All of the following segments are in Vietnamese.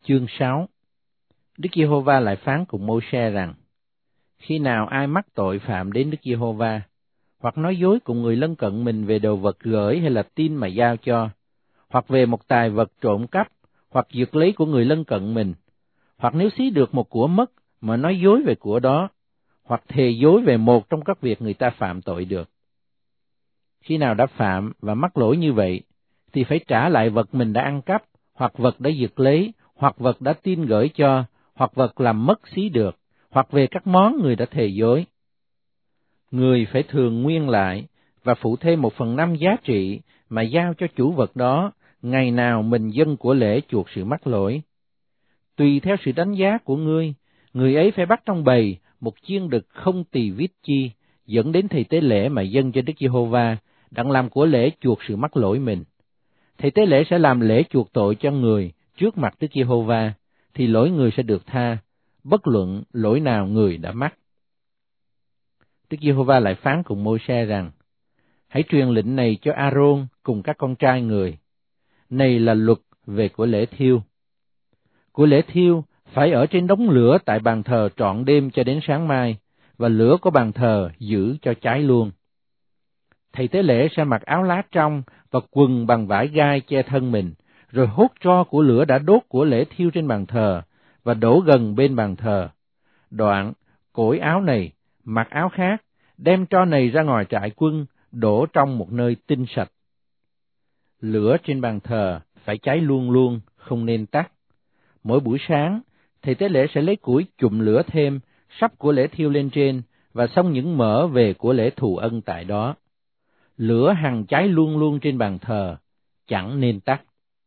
Chương 6. Đức Giê-hô-va lại phán cùng Mô-se rằng: Khi nào ai mắc tội phạm đến Đức Giê-hô-va, hoặc nói dối cùng người lân cận mình về đồ vật gửi hay là tin mà giao cho, hoặc về một tài vật trộm cắp, hoặc giật lấy của người lân cận mình, hoặc nếu xí được một của mất mà nói dối về của đó, hoặc thề dối về một trong các việc người ta phạm tội được. Khi nào đã phạm và mắc lỗi như vậy, thì phải trả lại vật mình đã ăn cắp, hoặc vật đã giật lấy, hoặc vật đã tin gửi cho, hoặc vật làm mất xí được, hoặc về các món người đã thề dối. Người phải thường nguyên lại và phụ thêm 1/5 giá trị mà giao cho chủ vật đó ngày nào mình dâng của lễ chuộc sự mắc lỗi. Tùy theo sự đánh giá của người ấy phải bắt trong bầy một chiên đực không tỳ vít chi, dẫn đến thầy tế lễ mà dâng cho Đức Giê-hô-va, đặng làm của lễ chuộc sự mắc lỗi mình. Thầy tế lễ sẽ làm lễ chuộc tội cho người trước mặt Đức Giê-hô-va, thì lỗi người sẽ được tha, bất luận lỗi nào người đã mắc. Đức Giê-hô-va lại phán cùng Mô-se rằng: Hãy truyền lệnh này cho A-rôn cùng các con trai người. Này là luật về của lễ thiêu. Của lễ thiêu phải ở trên đống lửa tại bàn thờ trọn đêm cho đến sáng mai, và lửa của bàn thờ giữ cho cháy luôn. Thầy tế lễ sẽ mặc áo lá trong và quần bằng vải gai che thân mình, rồi hốt tro của lửa đã đốt của lễ thiêu trên bàn thờ và đổ gần bên bàn thờ. Đoạn cởi áo này, mặc áo khác, đem tro này ra ngoài trại quân, đổ trong một nơi tinh sạch. Lửa trên bàn thờ phải cháy luôn luôn, không nên tắt. Mỗi buổi sáng, thầy tế lễ sẽ lấy củi chùm lửa thêm, sắp của lễ thiêu lên trên, và xông những mỡ về của lễ thù ân tại đó. Lửa hằng cháy luôn luôn trên bàn thờ, chẳng nên tắt.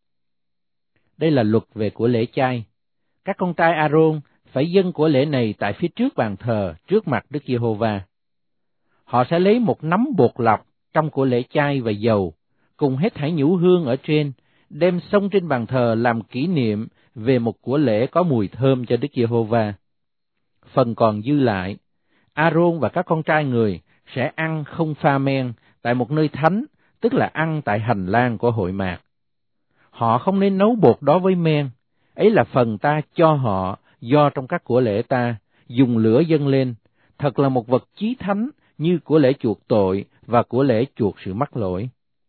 Đây là luật về của lễ chay. Các con trai A-rôn phải dâng của lễ này tại phía trước bàn thờ, trước mặt Đức Giê-hô-va. Họ sẽ lấy một nắm bột lọc trong của lễ chay và dầu, cùng hết thảy nhũ hương ở trên, đem xông trên bàn thờ làm kỷ niệm về một của lễ có mùi thơm cho Đức Giê-hô-va. Phần còn dư lại, A-rôn và các con trai người sẽ ăn không pha men tại một nơi thánh, tức là ăn tại hành lang của hội mạc. Họ không nên nấu bột đó với men, ấy là phần ta cho họ do trong các của lễ ta dùng lửa dâng lên, thật là một vật chí thánh như của lễ chuộc tội và của lễ chuộc sự mắc lỗi.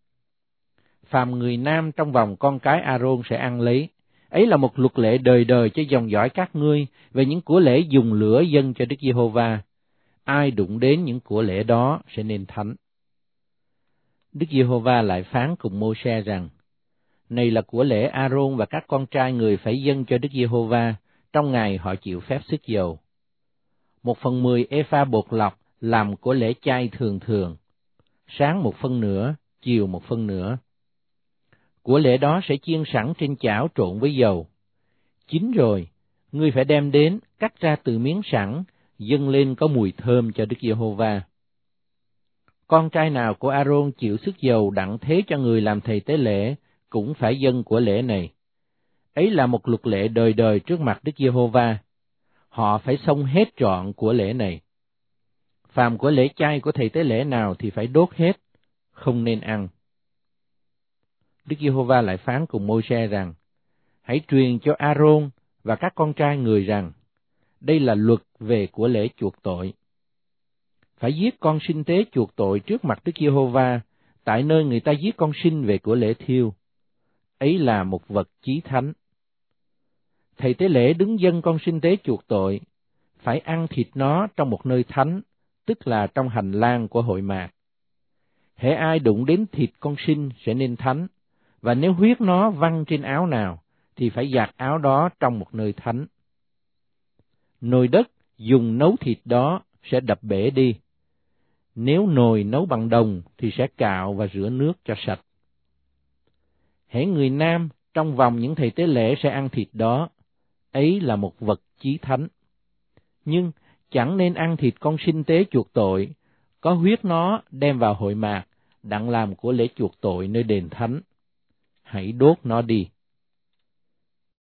Phàm người nam trong vòng con cái A-rôn sẽ ăn lấy, ấy là một luật lệ đời đời cho dòng dõi các ngươi về những của lễ dùng lửa dâng cho Đức Giê-hô-va. Ai đụng đến những của lễ đó sẽ nên thánh. Đức Giê-hô-va lại phán cùng Mô-se rằng: Này là của lễ A-rôn và các con trai người phải dâng cho Đức Giê-hô-va trong ngày họ chịu phép xức dầu. 1/10 ê-pha bột lọc làm của lễ chay thường thường, sáng 1/2, chiều 1/2. Của lễ đó sẽ chiên sẵn trên chảo trộn với dầu. Chín rồi, ngươi phải đem đến, cắt ra từ miếng sẵn, dâng lên có mùi thơm cho Đức Giê-hô-va. Con trai nào của A-rôn chịu sức dầu đặng thế cho người làm thầy tế lễ, cũng phải dâng của lễ này. Ấy là một luật lệ đời đời trước mặt Đức Giê-hô-va. Họ phải xông hết trọn của lễ này. Phàm của lễ chay của thầy tế lễ nào thì phải đốt hết, không nên ăn. Đức Giê-hô-va lại phán cùng Mô-se rằng: Hãy truyền cho A-rôn và các con trai người rằng, đây là luật về của lễ chuộc tội. Phải giết con sinh tế chuộc tội trước mặt Đức Giê-hô-va, tại nơi người ta giết con sinh về của lễ thiêu. Ấy là một vật chí thánh. Thầy tế lễ đứng dâng con sinh tế chuộc tội, phải ăn thịt nó trong một nơi thánh, tức là trong hành lang của hội mạc. Hễ ai đụng đến thịt con sinh sẽ nên thánh, và nếu huyết nó văng trên áo nào, thì phải giặt áo đó trong một nơi thánh. Nồi đất dùng nấu thịt đó sẽ đập bể đi. Nếu nồi nấu bằng đồng thì sẽ cạo và rửa nước cho sạch. Hễ người nam trong vòng những thầy tế lễ sẽ ăn thịt đó, ấy là một vật chí thánh. Nhưng chẳng nên ăn thịt con sinh tế chuộc tội, có huyết nó đem vào hội mạc, đặng làm của lễ chuộc tội nơi đền thánh. Hãy đốt nó đi.